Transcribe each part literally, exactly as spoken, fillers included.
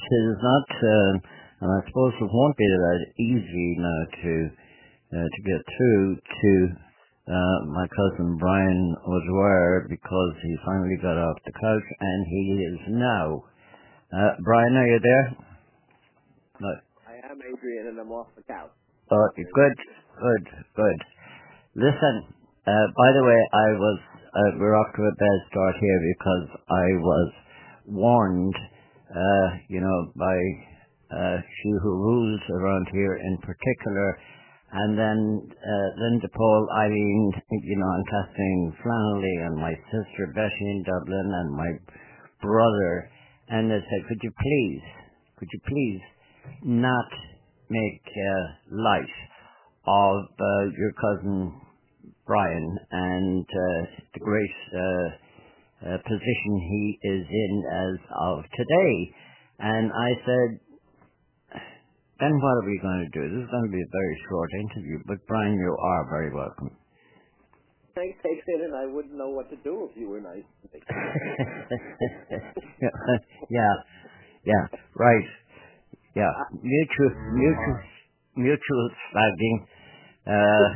tis not, um, and I suppose it won't be that easy now to uh, to get through to uh, my cousin Brian O'Dwyer because he finally got off the couch and he is now. Uh, Brian, are you there? No. I am Adrian, and I'm off the couch. Oh, good, good, good. Listen, uh, by the way, I was, uh, we're off to a bad start here because I was warned, uh, you know, by uh, she who rules around here in particular, and then uh, Linda Paul, Eileen, you know, and Kathleen Flannelly, and my sister Betty in Dublin, and my brother, and they said, could you please, could you please not make uh, light of uh, your cousin Brian and uh, the great uh, uh, position he is in as of today. And I said, then what are we going to do? This is going to be a very short interview, but Brian, you are very welcome. Thanks, Adrian, and I wouldn't know what to do if you were nice to me. yeah, yeah, right. Yeah, mutual, mutual, mutual slagging. Uh,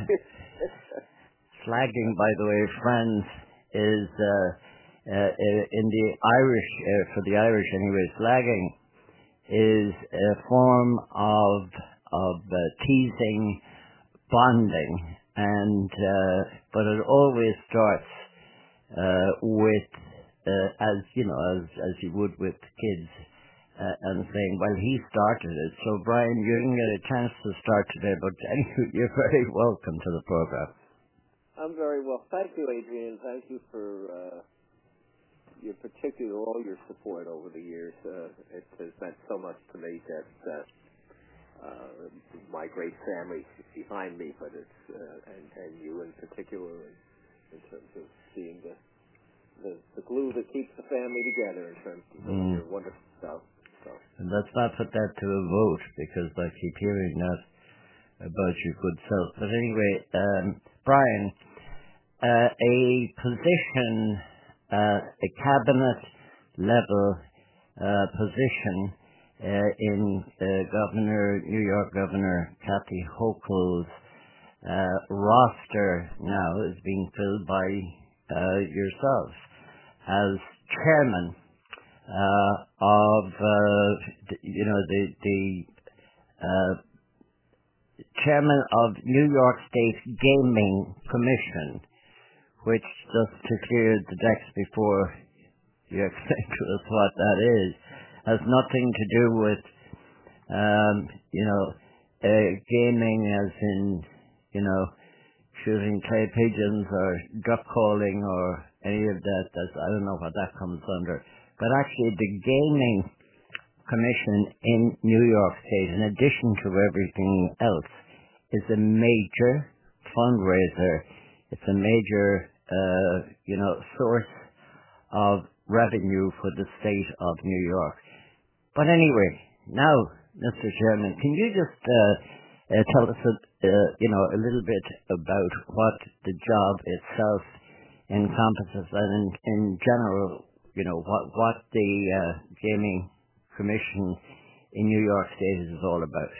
slagging, by the way, friends, is uh, uh, in the Irish, uh, for the Irish anyway, slagging is a form of of uh, teasing, bonding, and uh, but it always starts uh, with, uh, as you know, as as you would with kids. Uh, and saying, well, he started it. So, Brian, you didn't get a chance to start today, but anyway, you're very welcome to the program. I'm very well. Thank you, Adrian. Thank you for uh, your particular, all your support over the years. Uh, it has meant so much to me that uh, uh, my great family behind me, but it's uh, and, and you in particular, in, in terms of being the, the the glue that keeps the family together in terms of mm. your wonderful stuff. So. And let's not put that to a vote because I keep hearing that about your good self. But anyway, um, Brian, uh, a position, uh, a cabinet level uh, position uh, in uh, Governor, New York Governor Kathy Hochul's uh, roster now is being filled by uh, yourself as chairman. Uh, of uh, you know the the uh, chairman of New York State Gaming Commission, which, just to clear the decks before you explain to us what that is, has nothing to do with um, you know uh, gaming as in you know shooting clay pigeons or duck calling or any of that. That's, I don't know what that comes under. But actually, the Gaming Commission in New York State, in addition to everything else, is a major fundraiser. It's a major, uh, you know, source of revenue for the state of New York. But anyway, now, Mister Chairman, can you just uh, uh, tell us, a, uh, you know, a little bit about what the job itself encompasses, and in, in general, you know, what what the uh, Gaming Commission in New York State is all about?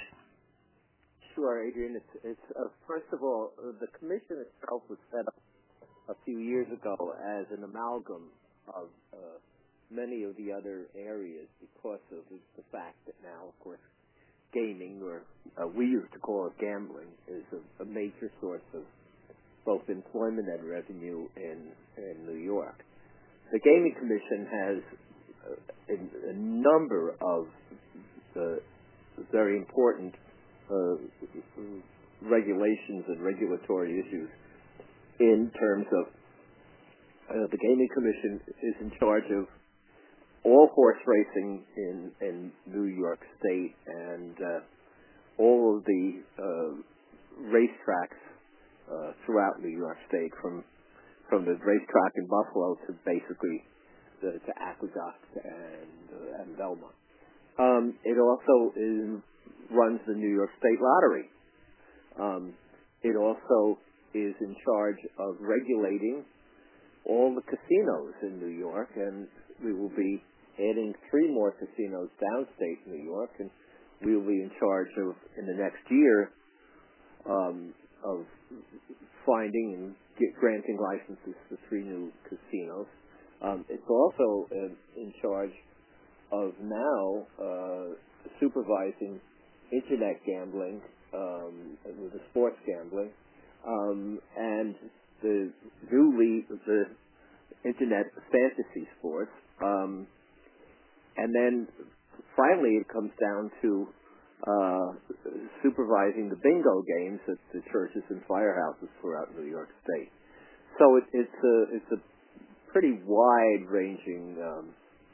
Sure, Adrian. It's, it's uh, first of all, uh, the commission itself was set up a few years ago as an amalgam of uh, many of the other areas because of the fact that now, of course, gaming, or uh, we used to call it gambling, is a, a major source of both employment and revenue in, in New York. The Gaming Commission has a, a number of uh, very important uh, regulations and regulatory issues in terms of uh, the Gaming Commission is in charge of all horse racing in, in New York State and uh, all of the uh, racetracks uh, throughout New York State, from from the racetrack in Buffalo to basically the, to Aqueduct and, uh, and Belmont. Um, it also is, runs the New York State Lottery. Um, it also is in charge of regulating all the casinos in New York, and we will be adding three more casinos downstate New York, and we will be in charge of, in the next year, um, of finding and get, granting licenses for three new casinos. Um, it's also uh, in charge of now uh, supervising internet gambling, um, with the sports gambling, um, and the newly the internet fantasy sports, um, and then finally it comes down to uh, supervising the bingo games at the churches and firehouses throughout New York State. So it, it's a it's a pretty wide-ranging um,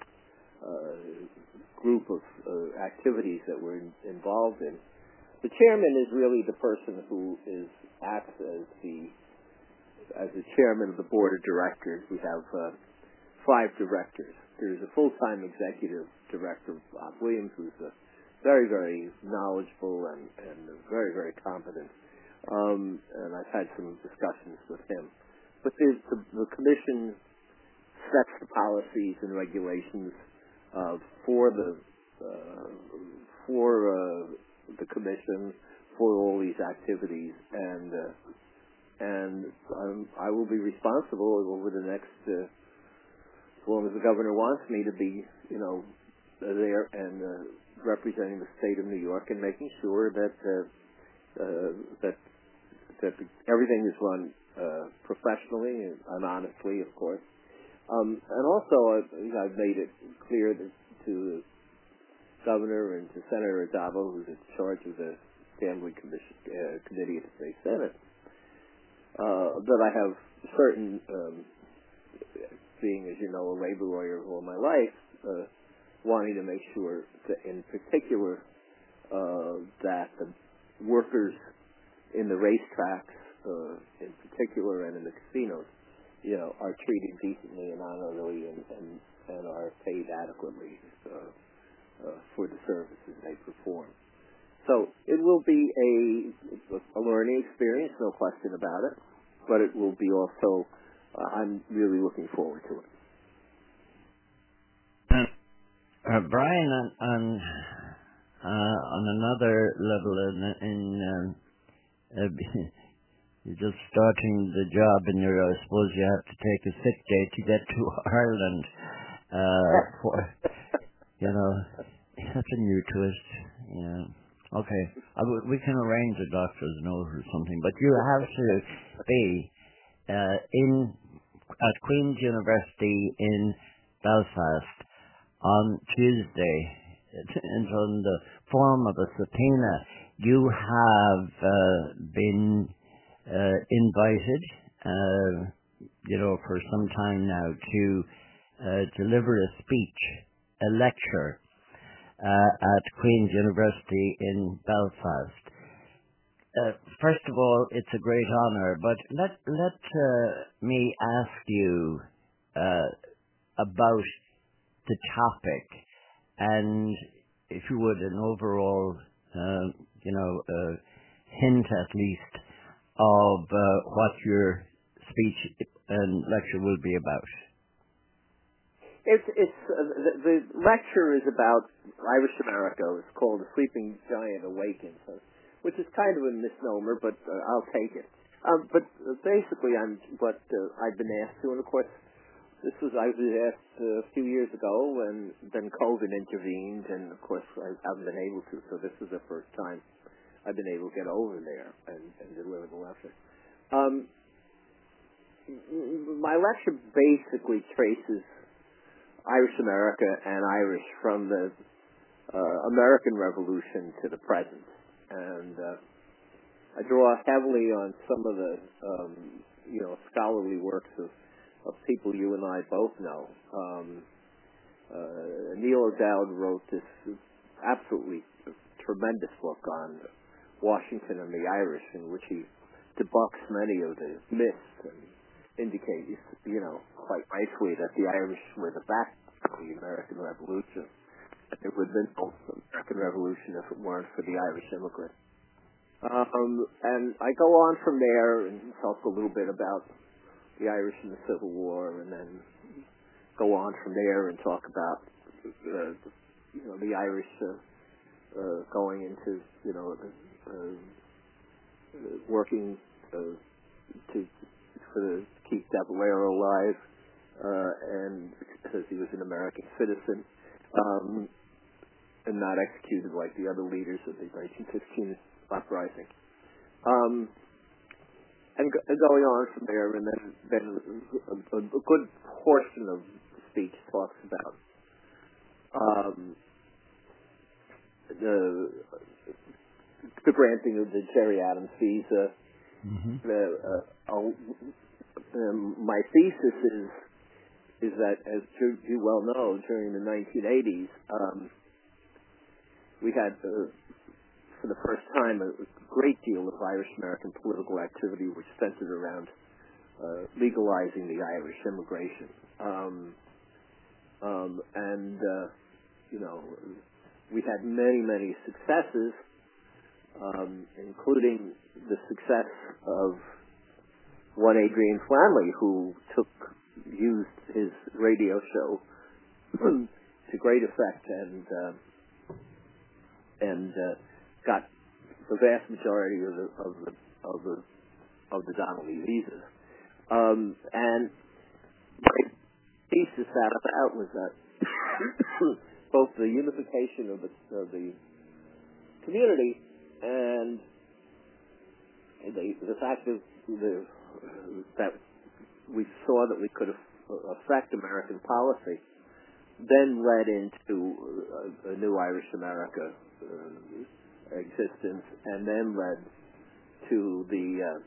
uh, group of uh, activities that we're in, involved in. The chairman is really the person who is acts as the as the chairman of the board of directors. We have uh, five directors. There's a full-time executive director, Bob Williams, who's a very, very knowledgeable and, and very, very competent. Um, and I've had some discussions with him. But the, the, the commission sets the policies and regulations uh, for the uh, for uh, the commission for all these activities, and uh, and um, I will be responsible over the next uh, as long as the governor wants me to be, you know, there and uh, representing the state of New York and making sure that uh, uh, that that everything is run uh, professionally and, and honestly, of course. Um, and also, I've, I've made it clear that to the governor and to Senator Addabbo, who's in charge of the Gambling Commission, uh, Committee of the State Senate, uh, that I have certain, um, being, as you know, a labor lawyer all my life, uh, wanting to make sure that, in particular, uh, that the workers in the racetracks, uh, in particular, and in the casinos, you know, are treated decently and honorably and, and, and are paid adequately uh, uh, for the services they perform. So it will be a, a learning experience, no question about it, but it will be also, uh, I'm really looking forward to it. Uh, Brian, on on, uh, on another level, in, in um, uh, you're just starting the job, and you're, I suppose you have to take a sick day to get to Ireland. Uh, for, you know, that's a new twist. Yeah. Okay, I w- we can arrange a doctor's note or something, but you have to be uh, in at Queen's University in Belfast on Tuesday. It's on the form of a subpoena. You have uh, been Uh, invited, uh, you know, for some time now to uh, deliver a speech, a lecture uh, at Queen's University in Belfast. Uh, first of all, it's a great honour, but let let uh, me ask you uh, about the topic, and if you would, an overall, uh, you know, uh, hint at least of uh, what your speech and lecture will be about. It's it's uh, the, the lecture is about Irish America. It's called "The Sleeping Giant Awakens," which is kind of a misnomer, but uh, I'll take it. Um, but uh, basically, I'm what uh, I've been asked to, and of course, this was I was asked uh, a few years ago, and then COVID intervened, and of course, I haven't been able to. So this is the first time I've been able to get over there and, and deliver the lecture. Um, my lecture basically traces Irish America and Irish from the uh, American Revolution to the present. And uh, I draw heavily on some of the, um, you know, scholarly works of, of people you and I both know. Um, uh, Neil O'Dowd wrote this absolutely tremendous book on Washington and the Irish, in which he debunks many of the myths and indicates, you know, quite nicely that the Irish were the back of the American Revolution. It would have been no American Revolution if it weren't for the Irish immigrant. Um, and I go on from there and talk a little bit about the Irish and the Civil War, and then go on from there and talk about uh, you know, the Irish uh, uh, going into, you know, uh, uh, working uh, to for the keep De Valera alive, uh, and because he was an American citizen, um, and not executed like the other leaders of the nineteen fifteen uprising. Um, and, go, and going on from there, and then, then a, a, a good portion of the speech talks about um, the the granting of the Gerry Adams visa. Mm-hmm. The, uh, um, my thesis is is that, as you well know, during the nineteen eighties, um, we had, uh, for the first time, a great deal of Irish-American political activity which centered around uh, legalizing the Irish immigration. Um, um, and, uh, you know, we had many, many successes, um, including the success of one Adrian Flanley, who took used his radio show to great effect and uh, and uh, got the vast majority of the of the of the of the Donnelly visas. Um, and my thesis out of that was that both the unification of the of the community and the the fact that the that we saw that we could affect American policy then led into a, a new Irish America uh, existence, and then led to the, uh,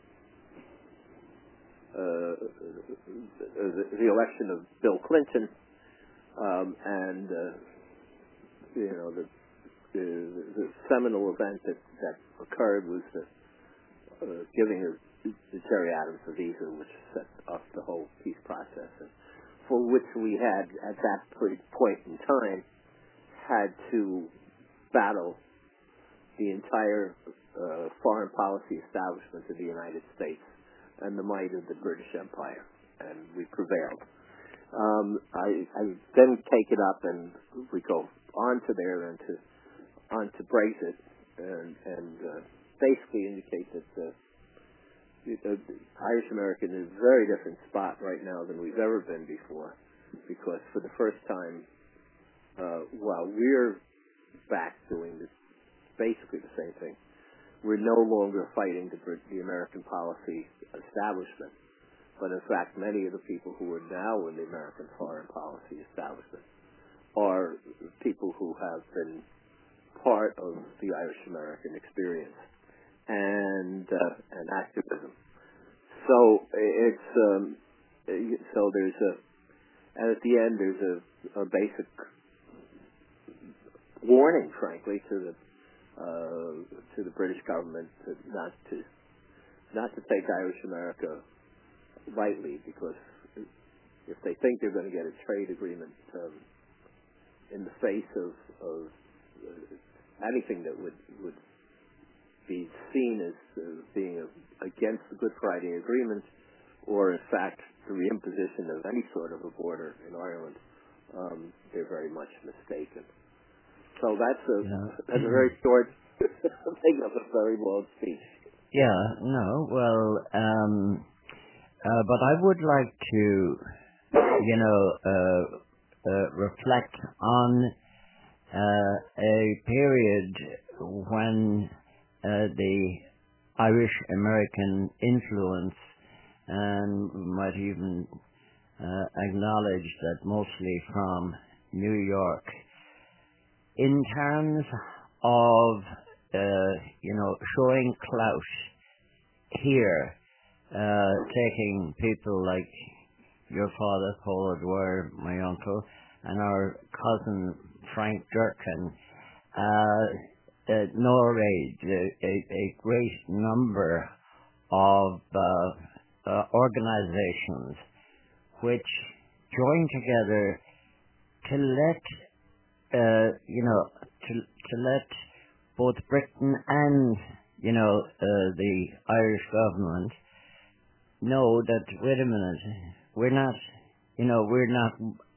uh, the the election of Bill Clinton, um, and uh, you know the, the the seminal event that that occurred was the uh, giving of the Gerry Adams a visa, which set off the whole peace process, and for which we had, at that point in time, had to battle the entire uh, foreign policy establishment of the United States and the might of the British Empire, and we prevailed. Um, I, I then take it up, and we go on to there and to on to Brexit, and, and uh, basically indicate that the Uh, Irish American is in a very different spot right now than we've ever been before, because for the first time, uh, while we're back doing this, basically the same thing, we're no longer fighting the, the American policy establishment, but in fact many of the people who are now in the American foreign policy establishment are people who have been part of the Irish American experience and uh, and activism. So it's um, so there's a and at the end there's a, a basic warning, frankly, to the uh, to the British government to not to not to take Irish America lightly, because if they think they're going to get a trade agreement um, in the face of, of uh, anything that would would be seen as uh, being a, against the Good Friday Agreement, or in fact the reimposition of any sort of a border in Ireland, um, they're very much mistaken. So that's a yeah. that's a very short thing of a very long speech. Yeah, no, well, um, uh, but I would like to, you know, uh, uh, reflect on uh, a period when Uh, the Irish-American influence, and might even uh, acknowledge that mostly from New York, in terms of, uh, you know, showing clout here, uh, taking people like your father, Paul O'Dwyer, my uncle, and our cousin Frank Durkin, uh, Uh, Norway, a, a, a great number of uh, uh, organizations which join together to let, uh, you know, to, to let both Britain and, you know, uh, the Irish government know that, wait a minute, we're not, you know, we're not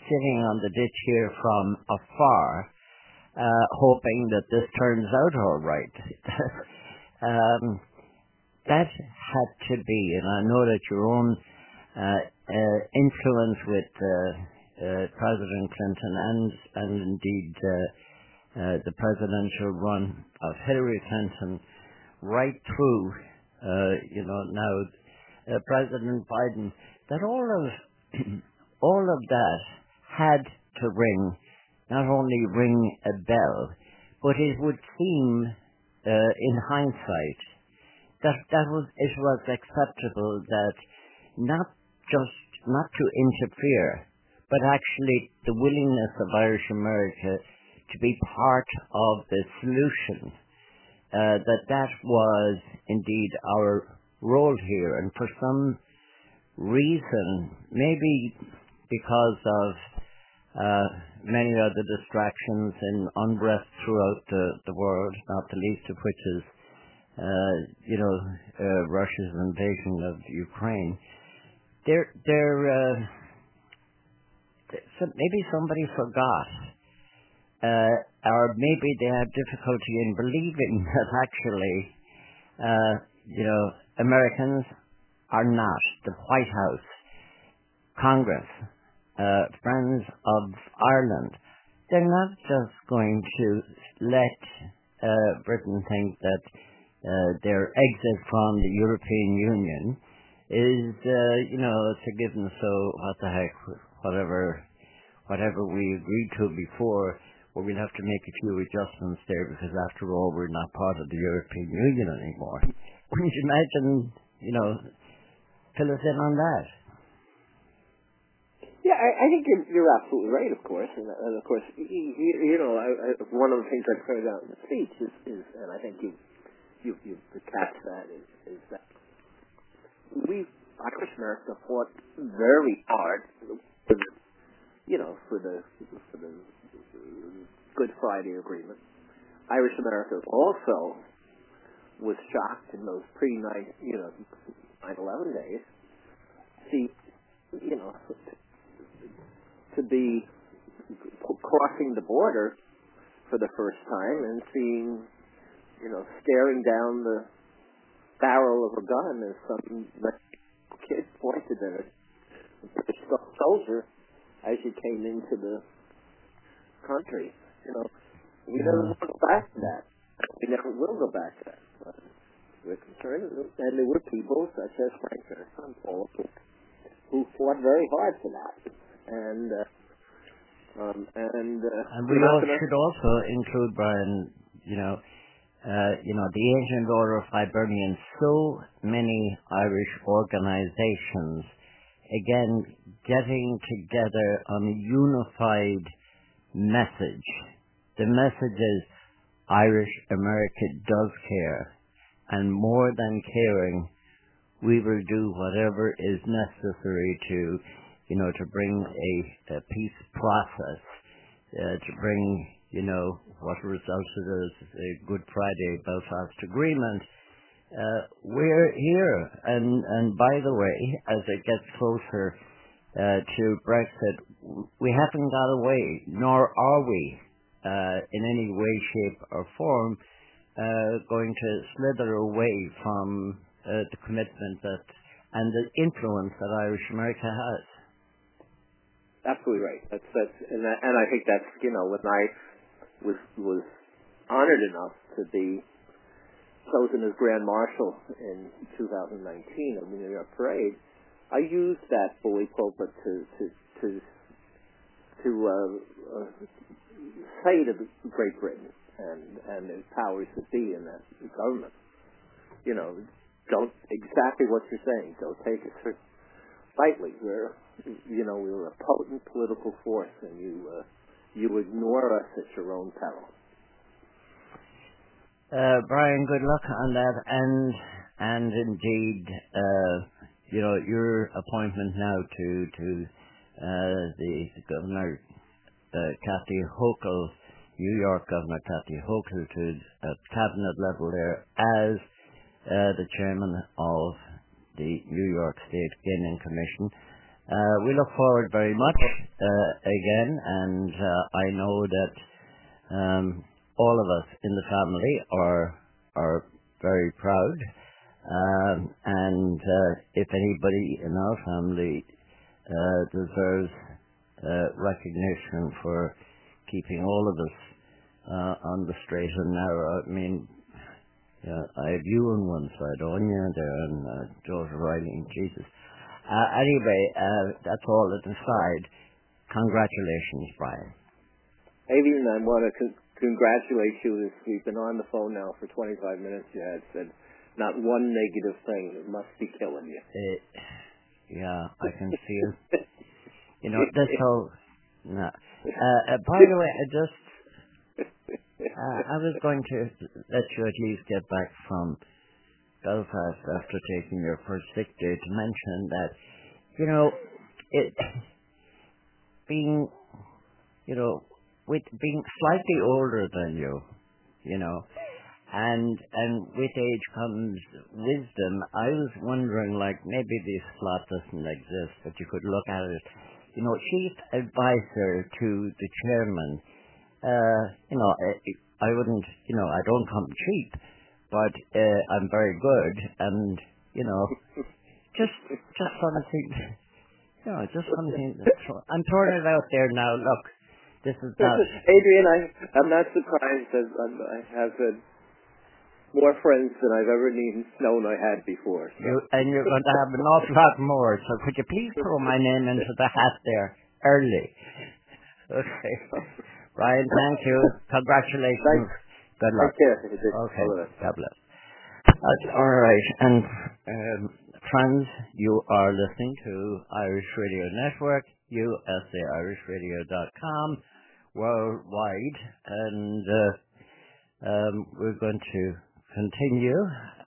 sitting on the ditch here from afar, uh, hoping that this turns out all right. um, that had to be, and I know that your own uh, uh, influence with uh, uh, President Clinton and, and indeed uh, uh, the presidential run of Hillary Clinton right through, uh, you know, now uh, President Biden, that all of all of that had to ring, not only ring a bell, but it would seem, uh, in hindsight, that that was it was acceptable that not just not to interfere, but actually the willingness of Irish America to be part of the solution. Uh, that that was indeed our role here, and for some reason, maybe because of uh, many other distractions and unrest throughout the, the world, not the least of which is, uh, you know, uh, Russia's invasion of Ukraine. There, there, uh, so maybe somebody forgot, uh, or maybe they have difficulty in believing that actually, uh, you know, Americans are not the White House, Congress, uh, Friends of Ireland. They're not just going to let uh, Britain think that uh, their exit from the European Union is, uh, you know, it's a given. So what the heck, whatever, whatever we agreed to before, well, we'll have to make a few adjustments there because after all, we're not part of the European Union anymore. Can you imagine, you know, fill us in on that? Yeah, I, I think you're, you're absolutely right, of course. And, and of course, you, you know, I, I, one of the things I pointed out in the speech is, is and I think you you you catch that, is, is that we, Irish America, fought very hard for the, you know, for the, for the Good Friday Agreement. Irish America also was shocked in those pre-nine, you know, nine eleven days. See, you know, to be crossing the border for the first time and seeing, you know, staring down the barrel of a gun as some kid pointed at a soldier as you came into the country. You know, we never will go back to that. We never will go back to that. But we're concerned, and there were people such as Frank Churchill and Paul who fought very hard for that. And uh, um, and uh, and we all should also include, Brian, you know, uh, you know, the Ancient Order of Hibernians. So many Irish organizations, again, getting together on a unified message. The message is Irish America does care, and more than caring, we will do whatever is necessary to, you know, to bring a, a peace process, uh, to bring, you know, what resulted as a Good Friday Belfast Agreement. Uh, we're here, and, and by the way, as it gets closer uh, to Brexit, we haven't got away, nor are we, uh, in any way, shape, or form, uh, going to slither away from uh, the commitment that and the influence that Irish America has. Absolutely right. That's that's, and that, and I think that's, you know, when I was was honored enough to be chosen as Grand Marshal in two thousand nineteen of the New York Parade, I used that bully pulpit to to to to uh, uh, say to Great Britain and and the powers that be in that government, you know, don't exactly what you're saying. Don't take it lightly. We're, you know, we were a potent political force, and you uh, you ignore us at your own peril. Uh, Brian, good luck on that, and and indeed, uh, you know, your appointment now to to uh, the Governor uh, Kathy Hochul, New York Governor Kathy Hochul, to at cabinet level there as uh, the chairman of the New York State Gaming Commission. Uh, we look forward very much uh, again, and uh, I know that um, all of us in the family are are very proud. Um, and uh, if anybody in our family uh, deserves uh, recognition for keeping all of us uh, on the straight and narrow, I mean, yeah, I have you on one side, Anya there, and uh, George Riley and Jesus. Uh, anyway, uh, that's all at the side. Congratulations, Brian. Adrian, I want to con- congratulate you. We've been on the phone now for twenty-five minutes. You had said not one negative thing. It must be killing you. It, yeah, I can feel. You know, that's how. No. Uh, uh, by the way, I just. Uh, I was going to let you at least get back from Belfast after taking your first sick day to mention that, you know, it being, you know, with being slightly older than you, you know, and and with age comes wisdom. I was wondering, like, maybe this slot doesn't exist, but you could look at it, you know, chief advisor to the chairman. Uh, you know, I, I wouldn't, you know, I don't come cheap, but uh, I'm very good, and you know, just just something, you know, just something. I'm throwing it out there now. Look, this is not. Adrian, I I'm not surprised that I'm, I have uh, more friends than I've ever need, known I had before. So. You, and you're going to have an awful lot more. So could you please throw my name into the hat there early? Okay. Brian, thank you. Congratulations. Good luck. Take care. Okay. God bless. That's all right. And um, friends, you are listening to Irish Radio Network, U S A Irish Radio dot com, worldwide, and uh, um, we're going to continue